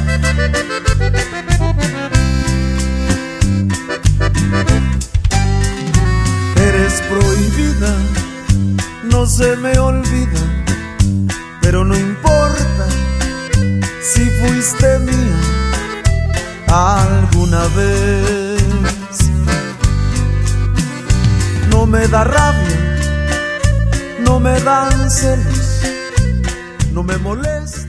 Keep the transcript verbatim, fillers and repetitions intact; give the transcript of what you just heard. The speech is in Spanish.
Eres prohibida, no se me olvida, pero no importa si fuiste mía alguna vez. No me da rabia, no me dan celos, no me molesta.